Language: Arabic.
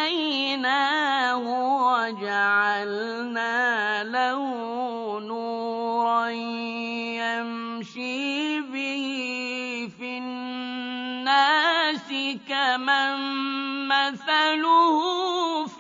هَدَيْنَاهُ وَجَعَلْنَا لَهُ نُورًا يَمْشِي بِهِ فِي النَّاسِ كَمَن مَّثَلُهُ